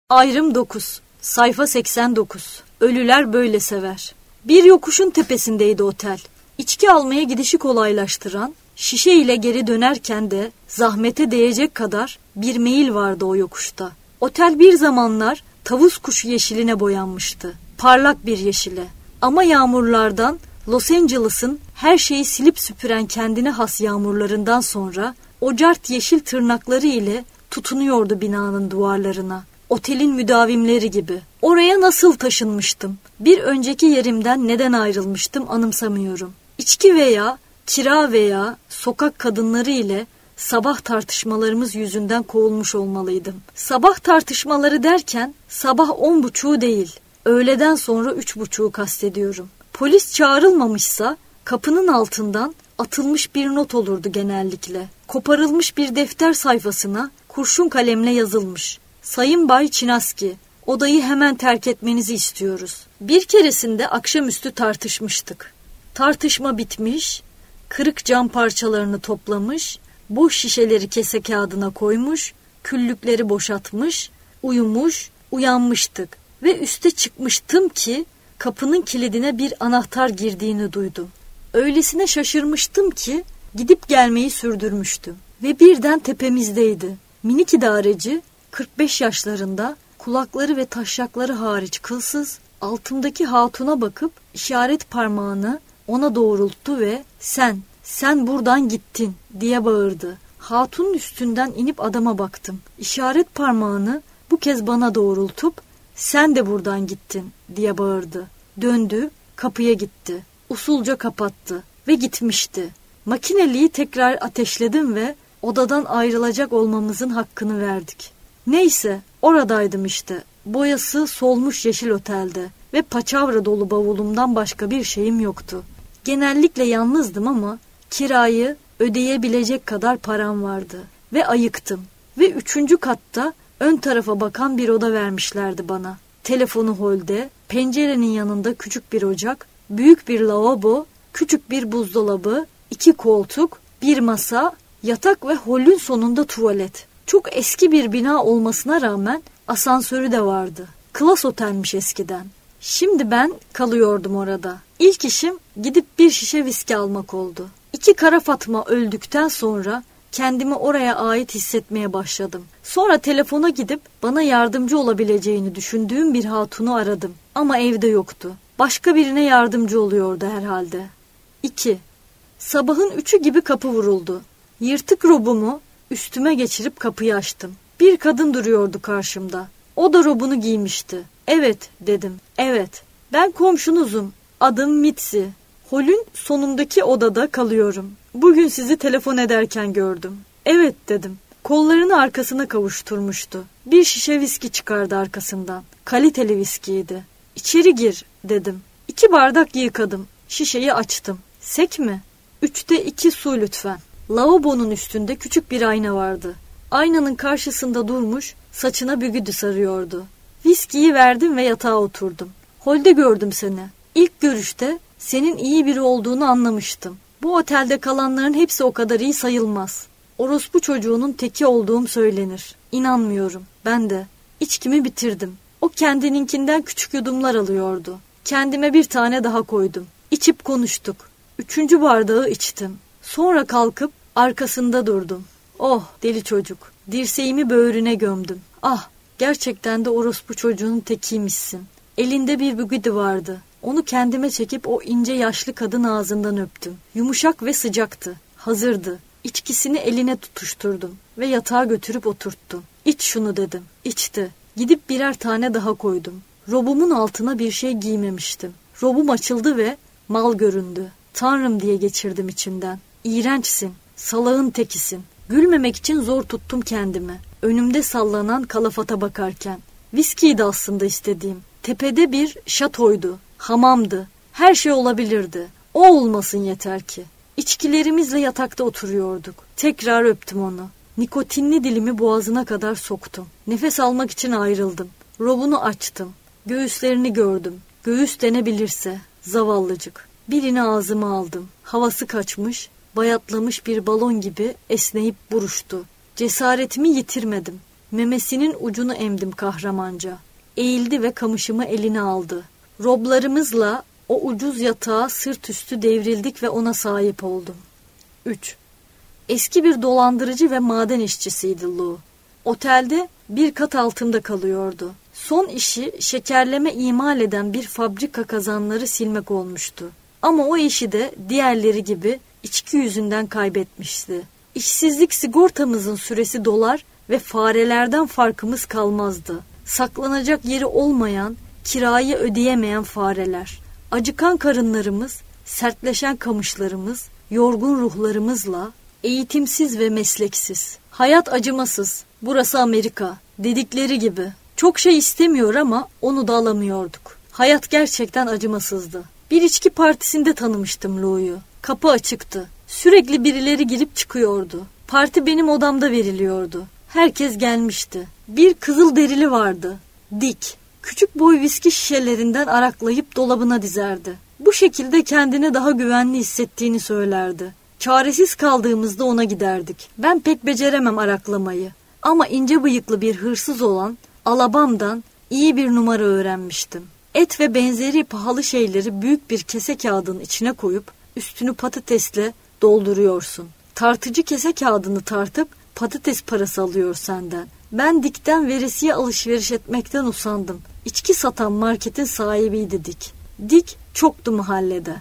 Ayrım 9. Sayfa 89. Ölüler böyle sever. Bir yokuşun tepesindeydi otel. İçki almaya gidişi kolaylaştıran, şişe ile geri dönerken de zahmete değecek kadar bir meyil vardı o yokuşta. Otel bir zamanlar tavus kuşu yeşiline boyanmıştı. Parlak bir yeşile. Ama yağmurlardan, Los Angeles'ın her şeyi silip süpüren kendine has yağmurlarından sonra o cart yeşil tırnakları ile tutunuyordu binanın duvarlarına. Otelin müdavimleri gibi. Oraya nasıl taşınmıştım? Bir önceki yerimden neden ayrılmıştım anımsamıyorum. İçki veya kira veya sokak kadınları ile sabah tartışmalarımız yüzünden kovulmuş olmalıydım. Sabah tartışmaları derken sabah 10.30 değil, öğleden sonra 3.30'u kastediyorum. Polis çağrılmamışsa kapının altından atılmış bir not olurdu genellikle. Koparılmış bir defter sayfasına kurşun kalemle yazılmış. Sayın Bay Çinaski, odayı hemen terk etmenizi istiyoruz. Bir keresinde akşamüstü tartışmıştık. Tartışma bitmiş, kırık cam parçalarını toplamış, boş şişeleri kese kağıdına koymuş, küllükleri boşaltmış, uyumuş, uyanmıştık ve üste çıkmıştım ki kapının kilidine bir anahtar girdiğini duydum. Öylesine şaşırmıştım ki gidip gelmeyi sürdürmüştüm ve birden tepemizdeydi. Minik idareci 45 yaşlarında, kulakları ve taşakları hariç kılsız, altımdaki hatuna bakıp işaret parmağını ona doğrulttu ve sen buradan gittin diye bağırdı. Hatunun üstünden inip adama baktım. İşaret parmağını bu kez bana doğrultup sen de buradan gittin diye bağırdı. Döndü, kapıya gitti. Usulca kapattı ve gitmişti. Makineliği tekrar ateşledim ve odadan ayrılacak olmamızın hakkını verdik. Neyse, oradaydım işte. Boyası solmuş yeşil otelde ve paçavra dolu bavulumdan başka bir şeyim yoktu. Genellikle yalnızdım ama kirayı ödeyebilecek kadar param vardı ve ayıktım. Ve 3. katta ön tarafa bakan bir oda vermişlerdi bana. Telefonu holde, pencerenin yanında küçük bir ocak, büyük bir lavabo, küçük bir buzdolabı, 2 koltuk, bir masa, yatak ve holün sonunda tuvalet. Çok eski bir bina olmasına rağmen asansörü de vardı. Klas otelmiş eskiden. Şimdi ben kalıyordum orada. İlk işim gidip bir şişe viski almak oldu. 2 kara Fatma öldükten sonra kendimi oraya ait hissetmeye başladım. Sonra telefona gidip bana yardımcı olabileceğini düşündüğüm bir hatunu aradım. Ama evde yoktu. Başka birine yardımcı oluyordu herhalde. 2. Sabahın 3'ü gibi kapı vuruldu. Yırtık robumu üstüme geçirip kapıyı açtım. Bir kadın duruyordu karşımda. O da robunu giymişti. Evet dedim. Evet. Ben komşunuzum. Adım Mitzi. Holün sonundaki odada kalıyorum. Bugün sizi telefon ederken gördüm. Evet dedim. Kollarını arkasına kavuşturmuştu. Bir şişe viski çıkardı arkasından. Kaliteli viskiydi. İçeri gir dedim. 2 bardak yıkadım. Şişeyi açtım. Sek mi? 3'te 2 su lütfen. Lavabonun üstünde küçük bir ayna vardı. Aynanın karşısında durmuş, saçına bügüdü sarıyordu. Viskiyi verdim ve yatağa oturdum. Holde gördüm seni. İlk görüşte senin iyi biri olduğunu anlamıştım. Bu otelde kalanların hepsi o kadar iyi sayılmaz. Orospu çocuğunun teki olduğum söylenir. İnanmıyorum. Ben de. İçkimi bitirdim. O kendininkinden küçük yudumlar alıyordu. Kendime bir tane daha koydum. İçip konuştuk. 3. bardağı içtim. Sonra kalkıp arkasında durdum. Oh deli çocuk. Dirseğimi böğrüne gömdüm. Ah gerçekten de orospu çocuğunun tekiymişsin. Elinde bir bügüdü vardı. Onu kendime çekip o ince yaşlı kadın ağzından öptüm. Yumuşak ve sıcaktı. Hazırdı. İçkisini eline tutuşturdum ve yatağa götürüp oturttum. İç şunu dedim. İçti. Gidip birer tane daha koydum. Robumun altına bir şey giymemiştim. Robum açıldı ve mal göründü. Tanrım diye geçirdim içimden. İğrençsin. Salağın tekisin. Gülmemek için zor tuttum kendimi. Önümde sallanan kalafata bakarken. Viskiydi aslında istediğim. Tepede bir şatoydu. Hamamdı. Her şey olabilirdi. O olmasın yeter ki. İçkilerimizle yatakta oturuyorduk. Tekrar öptüm onu. Nikotinli dilimi boğazına kadar soktum. Nefes almak için ayrıldım. Robunu açtım. Göğüslerini gördüm. Göğüs denebilirse. Zavallıcık. Birini ağzıma aldım. Havası kaçmış, bayatlamış bir balon gibi esneyip buruştu. Cesaretimi yitirmedim. Memesinin ucunu emdim kahramanca. Eğildi ve kamışımı eline aldı. Roblarımızla o ucuz yatağa sırt üstü devrildik ve ona sahip oldum. 3. Eski bir dolandırıcı ve maden işçisiydi Lou. Otelde bir kat altımda kalıyordu. Son işi şekerleme imal eden bir fabrika kazanları silmek olmuştu. Ama o işi de diğerleri gibi içki yüzünden kaybetmişti. İşsizlik sigortamızın süresi dolar ve farelerden farkımız kalmazdı. Saklanacak yeri olmayan, kirayı ödeyemeyen fareler. Acıkan karınlarımız, sertleşen kamışlarımız, yorgun ruhlarımızla, eğitimsiz ve mesleksiz. Hayat acımasız, burası Amerika dedikleri gibi. Çok şey istemiyor ama onu da alamıyorduk. Hayat gerçekten acımasızdı. Bir içki partisinde tanımıştım Lou'yu. Kapı açıktı. Sürekli birileri girip çıkıyordu. Parti benim odamda veriliyordu. Herkes gelmişti. Bir kızıl derili vardı. Dick. Küçük boy viski şişelerinden araklayıp dolabına dizerdi. Bu şekilde kendini daha güvenli hissettiğini söylerdi. Çaresiz kaldığımızda ona giderdik. Ben pek beceremem araklamayı. Ama ince bıyıklı bir hırsız olan Alabam'dan iyi bir numara öğrenmiştim. Et ve benzeri pahalı şeyleri büyük bir kese kağıdının içine koyup üstünü patatesle dolduruyorsun. Tartıcı kese kağıdını tartıp patates parası alıyor senden. Ben Dick'ten veresiye alışveriş etmekten usandım. İçki satan marketin sahibiydi Dick. Dick çoktu mahallede.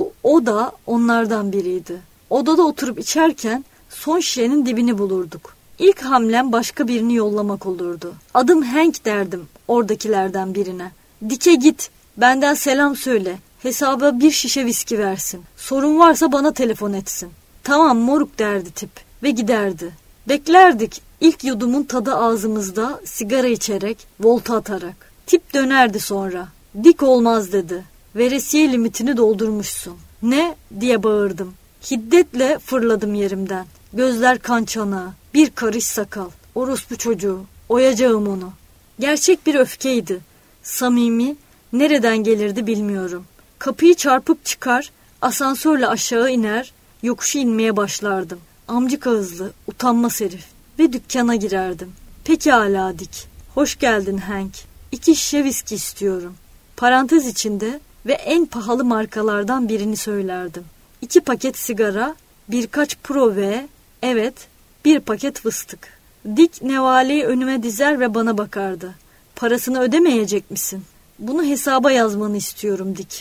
O da onlardan biriydi. Odada oturup içerken son şişenin dibini bulurduk. İlk hamlem başka birini yollamak olurdu. Adım Hank derdim oradakilerden birine. Dick'e git, benden selam söyle. Hesaba bir şişe viski versin. Sorun varsa bana telefon etsin. Tamam moruk derdi tip ve giderdi. Beklerdik ilk yudumun tadı ağzımızda sigara içerek, volta atarak. Tip dönerdi sonra. Dick olmaz dedi. Veresiye limitini doldurmuşsun. Ne diye bağırdım. Hiddetle fırladım yerimden. Gözler kan çanağı, bir karış sakal. Orospu çocuğu, oyacağım onu. Gerçek bir öfkeydi. Samimi, nereden gelirdi bilmiyorum. Kapıyı çarpıp çıkar, asansörle aşağı iner, yokuşu inmeye başlardım. Amcık ağızlı, utanmaz herif. Ve dükkana girerdim. Pekala Dick, hoş geldin Hank. 2 şişe viski istiyorum. Parantez içinde ve en pahalı markalardan birini söylerdim. 2 paket sigara, birkaç pro ve, evet, 1 paket fıstık. Dick nevaleyi önüme dizer ve bana bakardı. Parasını ödemeyecek misin? Bunu hesaba yazmanı istiyorum Dick.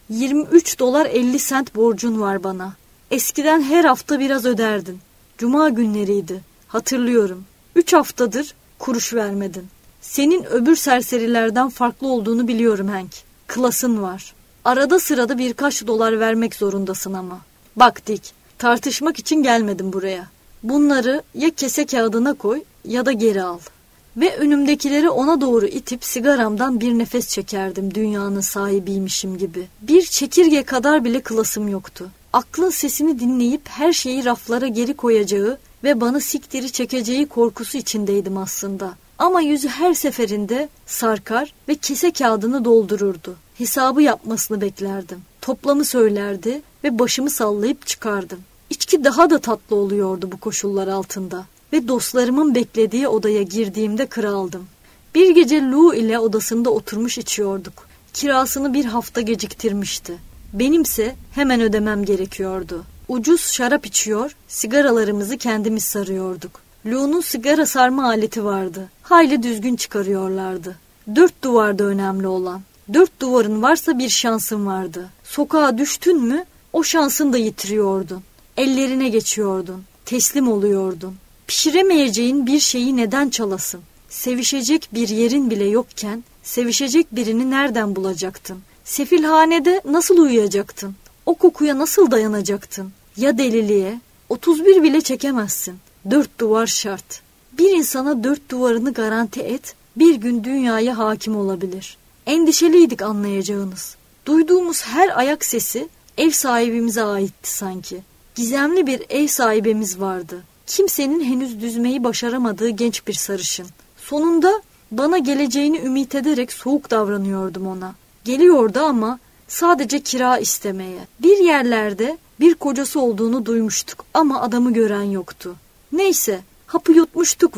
$23.50 borcun var bana. Eskiden her hafta biraz öderdin. Cuma günleriydi. Hatırlıyorum. 3 haftadır kuruş vermedin. Senin öbür serserilerden farklı olduğunu biliyorum Hank. Klasın var. Arada sırada birkaç dolar vermek zorundasın ama. Bak Dick, tartışmak için gelmedim buraya. Bunları ya kese kağıdına koy ya da geri al. Ve önümdekileri ona doğru itip sigaramdan bir nefes çekerdim dünyanın sahibiymişim gibi. Bir çekirge kadar bile klasım yoktu. Aklın sesini dinleyip her şeyi raflara geri koyacağı ve bana siktiri çekeceği korkusu içindeydim aslında. Ama yüzü her seferinde sarkar ve kese kağıdını doldururdu. Hesabı yapmasını beklerdim. Toplamı söylerdi ve başımı sallayıp çıkardım. İçki daha da tatlı oluyordu bu koşullar altında. Ve dostlarımın beklediği odaya girdiğimde kraldım. Bir gece Lou ile odasında oturmuş içiyorduk. Kirasını 1 hafta geciktirmişti. Benimse hemen ödemem gerekiyordu. Ucuz şarap içiyor, sigaralarımızı kendimiz sarıyorduk. Lou'nun sigara sarma aleti vardı. Hayli düzgün çıkarıyorlardı. 4 duvarda önemli olan. 4 duvarın varsa bir şansın vardı. Sokağa düştün mü o şansını da yitiriyordun. Ellerine geçiyordun. Teslim oluyordun. Pişiremeyeceğin bir şeyi neden çalasın? Sevişecek bir yerin bile yokken sevişecek birini nereden bulacaktın? Sefilhanede nasıl uyuyacaktın? O kokuya nasıl dayanacaktın? Ya deliliğe? 31 bile çekemezsin. 4 duvar şart. Bir insana 4 duvarını garanti et, bir gün dünyaya hakim olabilir. Endişeliydik anlayacağınız. Duyduğumuz her ayak sesi ev sahibimize aitti sanki. Gizemli bir ev sahibimiz vardı. Kimsenin henüz düzmeyi başaramadığı genç bir sarışın. Sonunda bana geleceğini ümit ederek soğuk davranıyordum ona. Geliyordu ama sadece kira istemeye. Bir yerlerde bir kocası olduğunu duymuştuk ama adamı gören yoktu. Neyse, hapı yutmuştuk ve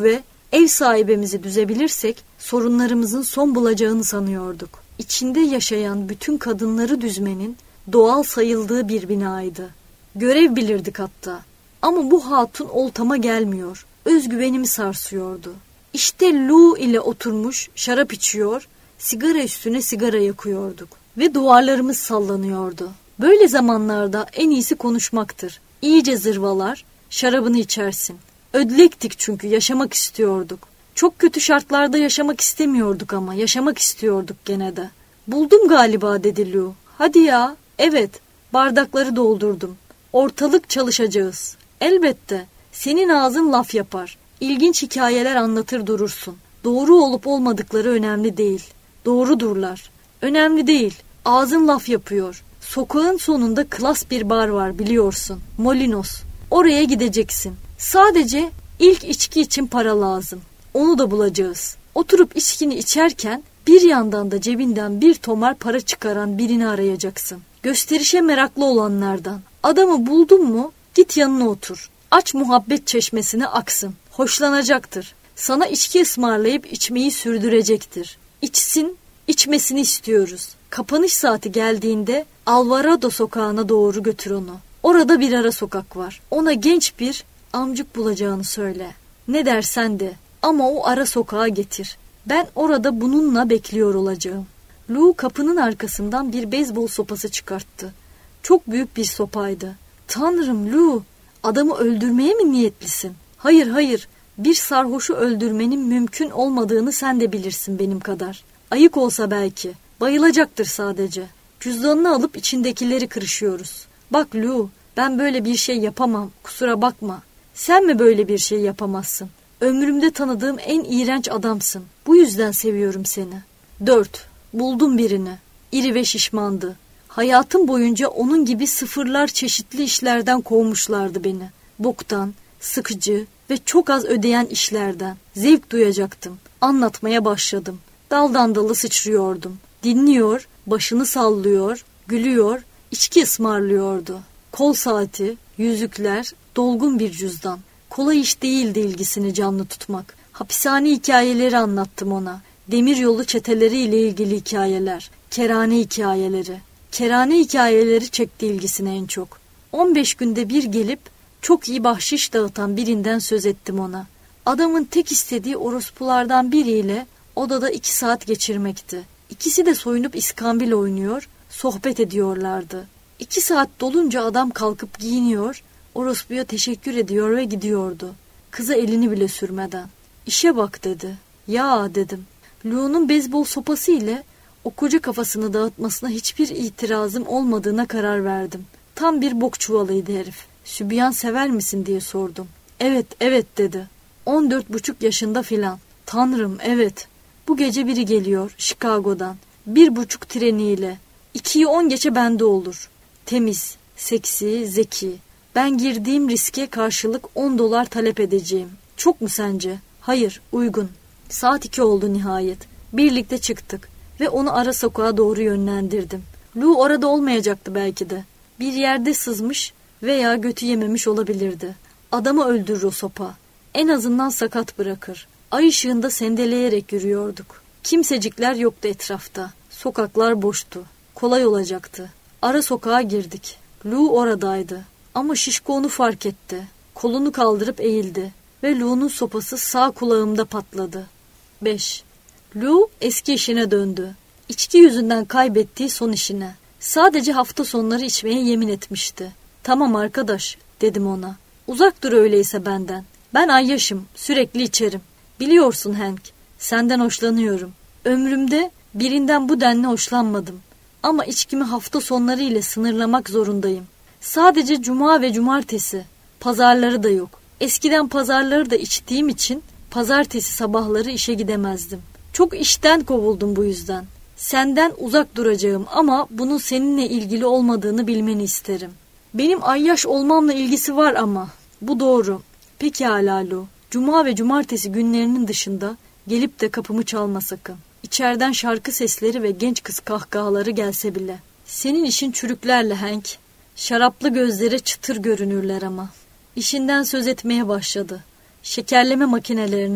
Ev sahibimizi düzebilirsek sorunlarımızın son bulacağını sanıyorduk. İçinde yaşayan bütün kadınları düzmenin doğal sayıldığı bir binaydı. Görev bilirdik hatta. Ama bu hatun oltama gelmiyor. Özgüvenimi sarsıyordu. İşte Lou ile oturmuş şarap içiyor, sigara üstüne sigara yakıyorduk. Ve duvarlarımız sallanıyordu. Böyle zamanlarda en iyisi konuşmaktır. İyice zırvalar, şarabını içersin. Ödlektik çünkü yaşamak istiyorduk. Çok kötü şartlarda yaşamak istemiyorduk ama yaşamak istiyorduk gene de. Buldum galiba dedi Lou. Hadi ya. Evet, bardakları doldurdum. Ortalık çalışacağız. Elbette. Senin ağzın laf yapar. İlginç hikayeler anlatır durursun. Doğru olup olmadıkları önemli değil. Doğrudurlar. Önemli değil. Ağzın laf yapıyor. Sokağın sonunda klas bir bar var biliyorsun. Molinos. Oraya gideceksin. Sadece ilk içki için para lazım. Onu da bulacağız. Oturup içkini içerken bir yandan da cebinden bir tomar para çıkaran birini arayacaksın. Gösterişe meraklı olanlardan. Adamı buldun mu git yanına otur. Aç muhabbet çeşmesine aksın. Hoşlanacaktır. Sana içki ısmarlayıp içmeyi sürdürecektir. İçsin, içmesini istiyoruz. Kapanış saati geldiğinde Alvarado sokağına doğru götür onu. Orada bir ara sokak var. Ona genç bir amcık bulacağını söyle. Ne dersen de ama o ara sokağa getir. Ben orada bununla bekliyor olacağım. Lou kapının arkasından bir beyzbol sopası çıkarttı. Çok büyük bir sopaydı. Tanrım Lou, adamı öldürmeye mi niyetlisin? Hayır hayır, bir sarhoşu öldürmenin mümkün olmadığını sen de bilirsin benim kadar. Ayık olsa belki, bayılacaktır sadece. Cüzdanını alıp içindekileri kırışıyoruz. Bak Lou, ben böyle bir şey yapamam, kusura bakma. Sen mi böyle bir şey yapamazsın? Ömrümde tanıdığım en iğrenç adamsın. Bu yüzden seviyorum seni. 4. Buldum birini. İri ve şişmandı. Hayatım boyunca onun gibi sıfırlar çeşitli işlerden kovmuşlardı beni. Boktan, sıkıcı ve çok az ödeyen işlerden. Zevk duyacaktım. Anlatmaya başladım. Daldan dala sıçrıyordum. Dinliyor, başını sallıyor, gülüyor, içki ısmarlıyordu. Kol saati, yüzükler, dolgun bir cüzdan. Kolay iş değildi ilgisini canlı tutmak. Hapishane hikayeleri anlattım ona. Demiryolu çeteleriyle ilgili hikayeler, kerane hikayeleri. Kerane hikayeleri çekti ilgisini en çok. 15 günde bir gelip çok iyi bahşiş dağıtan birinden söz ettim ona. Adamın tek istediği orospulardan biriyle odada 2 saat geçirmekti. İkisi de soyunup iskambil oynuyor, sohbet ediyorlardı. 2 saat dolunca adam kalkıp giyiniyor, orospuya teşekkür ediyor ve gidiyordu. Kıza elini bile sürmeden. İşe bak dedi. Ya dedim. Lou'nun beyzbol sopası ile o koca kafasını dağıtmasına hiçbir itirazım olmadığına karar verdim. Tam bir bok çuvalıydı herif. Sübyan sever misin diye sordum. Evet, evet dedi. 14,5 yaşında filan. Tanrım, evet. Bu gece biri geliyor Chicago'dan. 1,5 treniyle. 2'yi 10 geçe bende olur. Temiz, seksi, zeki. Ben girdiğim riske karşılık $10 talep edeceğim. Çok mu sence? Hayır, uygun. Saat 2 oldu nihayet. Birlikte çıktık ve onu ara sokağa doğru yönlendirdim. Lou orada olmayacaktı belki de. Bir yerde sızmış veya götü yememiş olabilirdi. Adamı öldürür o sopa. En azından sakat bırakır. Ay ışığında sendeleyerek yürüyorduk. Kimsecikler yoktu etrafta. Sokaklar boştu. Kolay olacaktı. Ara sokağa girdik. Lou oradaydı. Ama şişko onu fark etti. Kolunu kaldırıp eğildi. Ve Lou'nun sopası sağ kulağımda patladı. 5. Lou eski işine döndü. İçki yüzünden kaybettiği son işine. Sadece hafta sonları içmeye yemin etmişti. Tamam arkadaş dedim ona. Uzak dur öyleyse benden. Ben ayyaşım, sürekli içerim. Biliyorsun Hank, senden hoşlanıyorum. Ömrümde birinden bu denli hoşlanmadım. Ama içkimi hafta sonları ile sınırlamak zorundayım. Sadece cuma ve cumartesi. Pazarları da yok. Eskiden pazarları da içtiğim için pazartesi sabahları işe gidemezdim. Çok işten kovuldum bu yüzden. Senden uzak duracağım ama bunun seninle ilgili olmadığını bilmeni isterim. Benim ayyaş olmamla ilgisi var ama. Bu doğru. Pekala Lou. Cuma ve cumartesi günlerinin dışında gelip de kapımı çalma sakın. İçeriden şarkı sesleri ve genç kız kahkahaları gelse bile. Senin işin çürüklerle Hank. Şaraplı gözlere çıtır görünürler ama. İşinden söz etmeye başladı. Şekerleme makinelerinin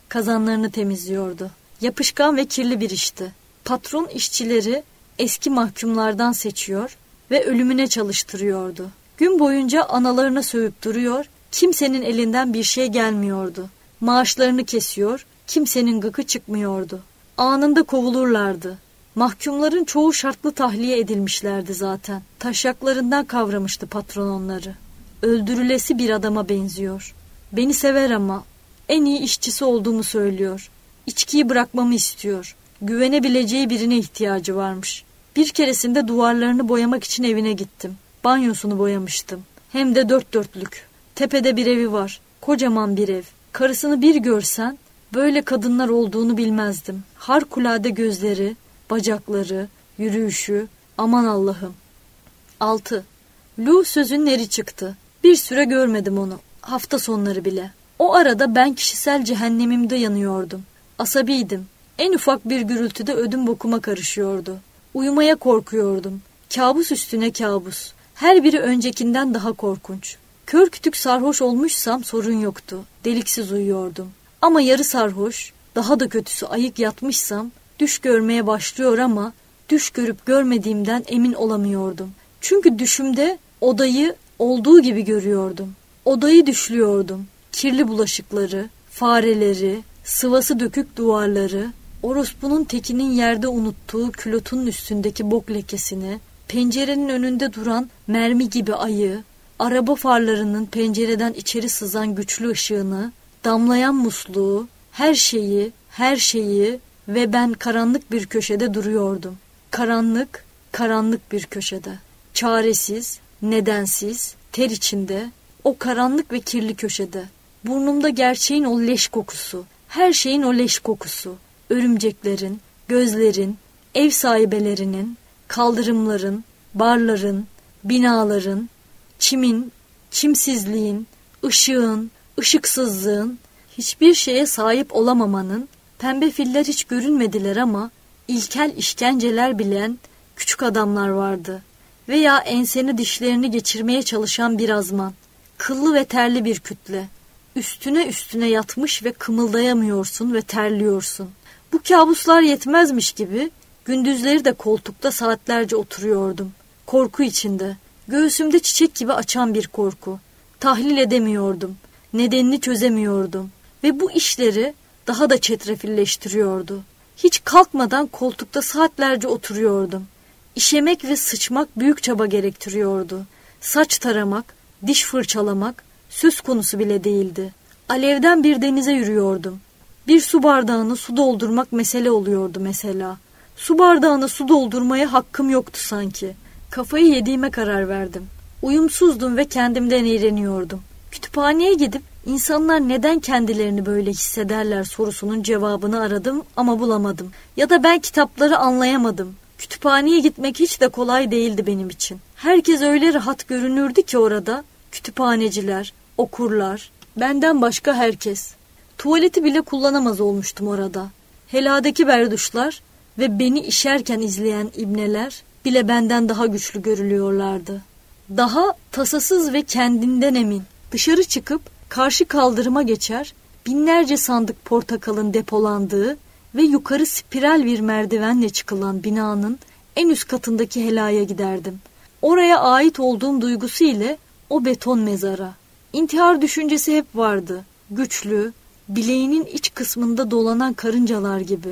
kazanlarını temizliyordu. Yapışkan ve kirli bir işti. Patron işçileri eski mahkumlardan seçiyor ve ölümüne çalıştırıyordu. Gün boyunca analarına sövüp duruyor, kimsenin elinden bir şey gelmiyordu. Maaşlarını kesiyor, kimsenin gıkı çıkmıyordu. Anında kovulurlardı. Mahkumların çoğu şartlı tahliye edilmişlerdi zaten. Taşaklarından kavramıştı patron onları. Öldürülesi bir adama benziyor. Beni sever ama en iyi işçisi olduğumu söylüyor. İçkiyi bırakmamı istiyor. Güvenebileceği birine ihtiyacı varmış. Bir keresinde duvarlarını boyamak için evine gittim. Banyosunu boyamıştım. Hem de 4 dörtlük. Tepede bir evi var. Kocaman bir ev. Karısını bir görsen böyle kadınlar olduğunu bilmezdim. Harikulade gözleri, bacakları, yürüyüşü, aman Allah'ım. 6. Lou sözünün eri çıktı. Bir süre görmedim onu. Hafta sonları bile. O arada ben kişisel cehennemimde yanıyordum. Asabiydim. En ufak bir gürültüde ödüm bokuma karışıyordu. Uyumaya korkuyordum. Kabus üstüne kabus. Her biri öncekinden daha korkunç. Kör kütük sarhoş olmuşsam sorun yoktu. Deliksiz uyuyordum. Ama yarı sarhoş, daha da kötüsü ayık yatmışsam düş görmeye başlıyor ama düş görüp görmediğimden emin olamıyordum. Çünkü düşümde odayı olduğu gibi görüyordum. Odayı düşlüyordum. Kirli bulaşıkları, fareleri, sıvası dökük duvarları, orospunun tekinin yerde unuttuğu külotunun üstündeki bok lekesini, pencerenin önünde duran mermi gibi ayı, araba farlarının pencereden içeri sızan güçlü ışığını, damlayan musluğu, her şeyi ve ben karanlık bir köşede duruyordum. Karanlık bir köşede. Çaresiz, nedensiz, ter içinde, o karanlık ve kirli köşede. Burnumda gerçeğin o leş kokusu, her şeyin o leş kokusu. Örümceklerin, gözlerin, ev sahibelerinin, kaldırımların, barların, binaların, çimin, çimsizliğin, ışığın, ışıksızlığın, hiçbir şeye sahip olamamanın, pembe filler hiç görünmediler ama ilkel işkenceler bilen küçük adamlar vardı. Veya enseni dişlerini geçirmeye çalışan bir azman, kıllı ve terli bir kütle. Üstüne yatmış ve kımıldayamıyorsun ve terliyorsun. Bu kabuslar yetmezmiş gibi gündüzleri de koltukta saatlerce oturuyordum. Korku içinde, göğsümde çiçek gibi açan bir korku. Tahlil edemiyordum, nedenini çözemiyordum ve bu işleri daha da çetrefilleştiriyordu. Hiç kalkmadan koltukta saatlerce oturuyordum. İşemek ve sıçmak büyük çaba gerektiriyordu. Saç taramak, diş fırçalamak söz konusu bile değildi. Alevden bir denize yürüyordum. Bir su bardağını su doldurmak mesele oluyordu mesela. Su bardağına su doldurmaya hakkım yoktu sanki. Kafayı yediğime karar verdim. Uyumsuzdum ve kendimden iğreniyordum. Kütüphaneye gidip insanlar neden kendilerini böyle hissederler sorusunun cevabını aradım ama bulamadım. Ya da ben kitapları anlayamadım. Kütüphaneye gitmek hiç de kolay değildi benim için. Herkes öyle rahat görünürdü ki orada. Kütüphaneciler, okurlar, benden başka herkes. Tuvaleti bile kullanamaz olmuştum orada. Heladeki berduşlar ve beni işerken izleyen ibneler bile benden daha güçlü görülüyorlardı. Daha tasasız ve kendinden emin. Dışarı çıkıp karşı kaldırıma geçer, binlerce sandık portakalın depolandığı ve yukarı spiral bir merdivenle çıkılan binanın en üst katındaki helaya giderdim. Oraya ait olduğum duygusu ile o beton mezara. İntihar düşüncesi hep vardı. Güçlü, bileğinin iç kısmında dolanan karıncalar gibi.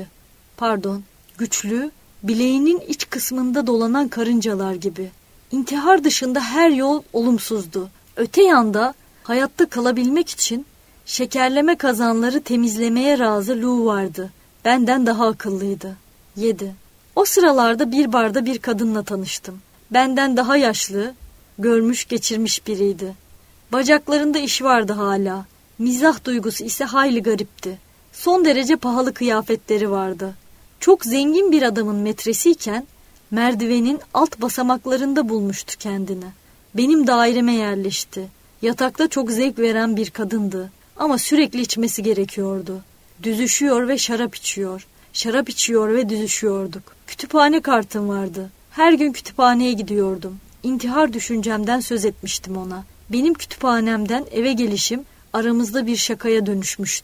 Güçlü, bileğinin iç kısmında dolanan karıncalar gibi. İntihar dışında her yol olumsuzdu. Öte yanda hayatta kalabilmek için şekerleme kazanları temizlemeye razı Lou vardı. Benden daha akıllıydı. 7. O sıralarda bir barda bir kadınla tanıştım. Benden daha yaşlı, görmüş geçirmiş biriydi. Bacaklarında iş vardı hala. Mizah duygusu ise hayli garipti. Son derece pahalı kıyafetleri vardı. Çok zengin bir adamın metresiyken merdivenin alt basamaklarında bulmuştu kendini. Benim daireme yerleşti. Yatakta çok zevk veren bir kadındı. Ama sürekli içmesi gerekiyordu. Düzüşüyor ve şarap içiyor. Şarap içiyor ve düzüşüyorduk. Kütüphane kartım vardı. Her gün kütüphaneye gidiyordum. İntihar düşüncemden söz etmiştim ona. Benim kütüphanemden eve gelişim aramızda bir şakaya dönüşmüştü.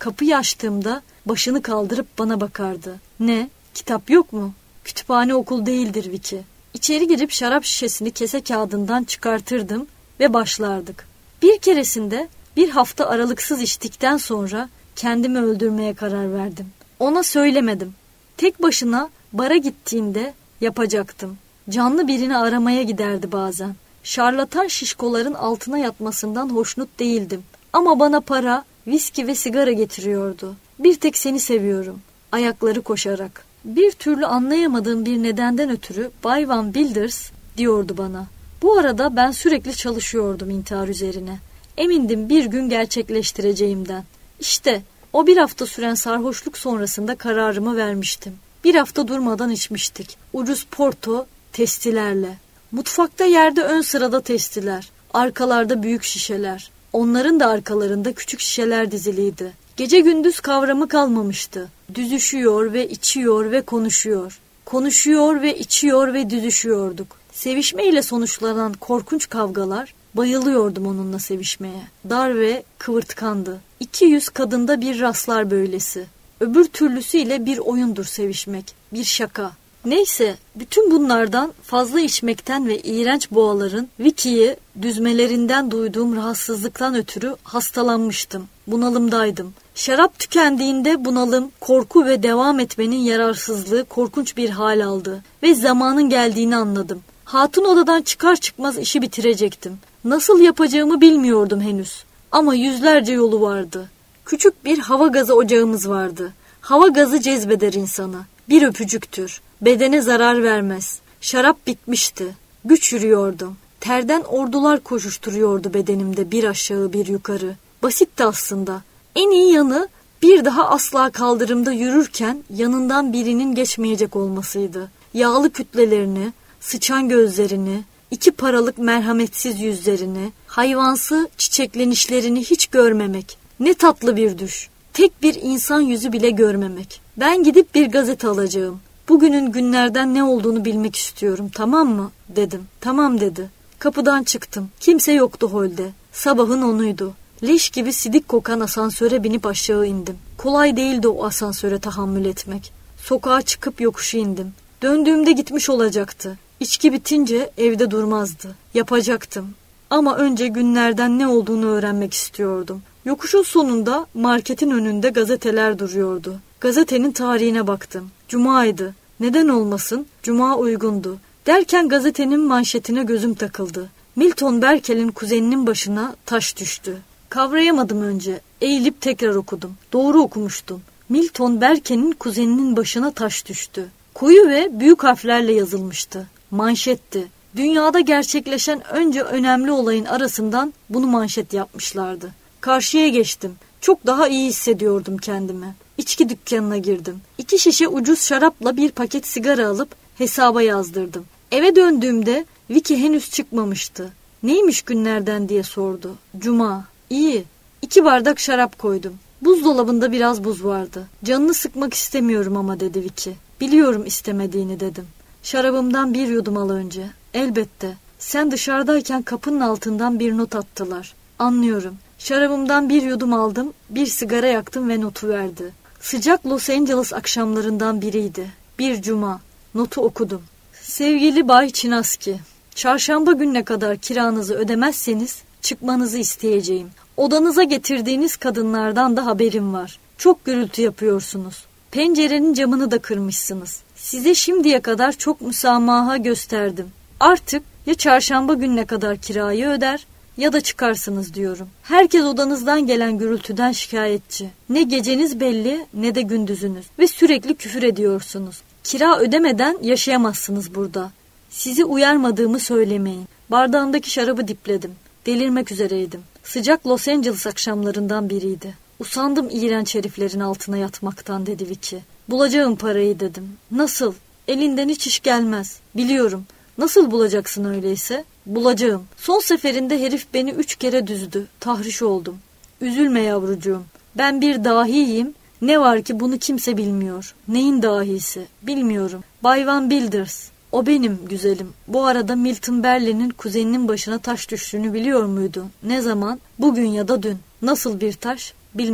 Kapıyı açtığımda başını kaldırıp bana bakardı. Ne? Kitap yok mu? Kütüphane okul değildir Vicky. İçeri girip şarap şişesini kese kağıdından çıkartırdım ve başlardık. Bir keresinde bir hafta aralıksız içtikten sonra kendimi öldürmeye karar verdim. Ona söylemedim. Tek başına bara gittiğinde yapacaktım. Canlı birini aramaya giderdi bazen. Şarlatan şişkoların altına yatmasından hoşnut değildim. Ama bana para, viski ve sigara getiriyordu. Bir tek seni seviyorum. Ayakları koşarak. Bir türlü anlayamadığım bir nedenden ötürü Bay Van Bilders diyordu bana. Bu arada ben sürekli çalışıyordum intihar üzerine. Emindim bir gün gerçekleştireceğimden. İşte o bir hafta süren sarhoşluk sonrasında kararımı vermiştim. Bir hafta durmadan içmiştik. Ucuz porto, testilerle. Mutfakta yerde ön sırada testiler. Arkalarda büyük şişeler. Onların da arkalarında küçük şişeler diziliydi. Gece gündüz kavramı kalmamıştı. Düzüşüyor ve içiyor ve konuşuyor. Konuşuyor ve içiyor ve düzüşüyorduk. Sevişmeyle sonuçlanan korkunç kavgalar, bayılıyordum onunla sevişmeye. Dar ve kıvırtkandı. 200 kadında bir rastlar böylesi. Öbür türlüsüyle bir oyundur sevişmek, bir şaka. Neyse, bütün bunlardan, fazla içmekten ve iğrenç boğaların Vicky'yi düzmelerinden duyduğum rahatsızlıktan ötürü hastalanmıştım. Bunalımdaydım. Şarap tükendiğinde bunalım, korku ve devam etmenin yararsızlığı korkunç bir hal aldı ve zamanın geldiğini anladım. Hatun odadan çıkar çıkmaz işi bitirecektim. Nasıl yapacağımı bilmiyordum henüz. Ama yüzlerce yolu vardı. Küçük bir hava gazı ocağımız vardı. Hava gazı cezbeder insanı. Bir öpücüktür. Bedene zarar vermez. Şarap bitmişti. Güç yürüyordum. Terden ordular koşuşturuyordu bedenimde bir aşağı bir yukarı. Basitti aslında. En iyi yanı bir daha asla kaldırımda yürürken yanından birinin geçmeyecek olmasıydı. Yağlı kütlelerini, sıçan gözlerini, 2 paralık merhametsiz yüzlerini, hayvansı çiçeklenişlerini hiç görmemek. Ne tatlı bir düş. Tek bir insan yüzü bile görmemek. Ben gidip bir gazete alacağım. Bugünün günlerden ne olduğunu bilmek istiyorum, tamam mı? Dedim. Tamam dedi. Kapıdan çıktım. Kimse yoktu holde. Sabahın 10'uydu. Leş gibi sidik kokan asansöre binip aşağı indim. Kolay değildi o asansöre tahammül etmek. Sokağa çıkıp yokuşu indim. Döndüğümde gitmiş olacaktı. İçki bitince evde durmazdı. Yapacaktım. Ama önce günlerden ne olduğunu öğrenmek istiyordum. Yokuşun sonunda marketin önünde gazeteler duruyordu. Gazetenin tarihine baktım. Cuma'ydı. Neden olmasın? Cuma uygundu. Derken gazetenin manşetine gözüm takıldı. Milton Berkel'in kuzeninin başına taş düştü. Kavrayamadım önce. Eğilip tekrar okudum. Doğru okumuştum. Milton Berkel'in kuzeninin başına taş düştü. Koyu ve büyük harflerle yazılmıştı. Manşetti. Dünyada gerçekleşen önce önemli olayın arasından bunu manşet yapmışlardı. Karşıya geçtim. Çok daha iyi hissediyordum kendimi. İçki dükkanına girdim. 2 şişe ucuz şarapla bir paket sigara alıp hesaba yazdırdım. Eve döndüğümde Vicky henüz çıkmamıştı. Neymiş günlerden diye sordu. Cuma. İyi. 2 bardak şarap koydum. Buzdolabında biraz buz vardı. Canını sıkmak istemiyorum ama dedi Vicky. Biliyorum istemediğini dedim. Şarabımdan bir yudum al önce. Elbette. Sen dışarıdayken kapının altından bir not attılar. Anlıyorum. Şarabımdan bir yudum aldım, bir sigara yaktım ve notu verdi. Sıcak Los Angeles akşamlarından biriydi. Bir cuma. Notu okudum. Sevgili Bay Çinaski, çarşamba gününe kadar kiranızı ödemezseniz çıkmanızı isteyeceğim. Odanıza getirdiğiniz kadınlardan da haberim var. Çok gürültü yapıyorsunuz. Pencerenin camını da kırmışsınız. Size şimdiye kadar çok müsamaha gösterdim. Artık ya çarşamba gününe kadar kirayı öder ya da çıkarsınız diyorum. Herkes odanızdan gelen gürültüden şikayetçi. Ne geceniz belli ne de gündüzünüz ve sürekli küfür ediyorsunuz. Kira ödemeden yaşayamazsınız burada. Sizi uyarmadığımı söylemeyin. Bardağımdaki şarabı dipledim. Delirmek üzereydim. Sıcak Los Angeles akşamlarından biriydi. Usandım iğrenç heriflerin altına yatmaktan dedi Vicky. Bulacağım parayı dedim. Nasıl? Elinden hiç iş gelmez. Biliyorum. Nasıl bulacaksın öyleyse? Bulacağım. Son seferinde herif beni 3 kere düzdü. Tahriş oldum. Üzülme yavrucuğum. Ben bir dahiyim. Ne var ki bunu kimse bilmiyor. Neyin dahisi? Bilmiyorum. Bay Van Bilders. O benim güzelim. Bu arada Milton Berkel'in kuzeninin başına taş düştüğünü biliyor muydun? Ne zaman? Bugün ya da dün. Nasıl bir taş? Bilmem.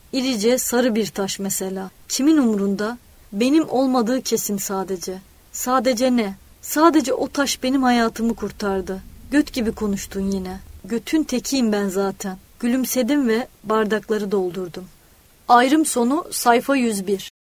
İrice sarı bir taş mesela. Kimin umrunda? Benim olmadığı kesin sadece. Sadece ne? Sadece o taş benim hayatımı kurtardı. Göt gibi konuştun yine. Götün tekiyim ben zaten. Gülümsedim ve bardakları doldurdum. Ayrım sonu sayfa 101.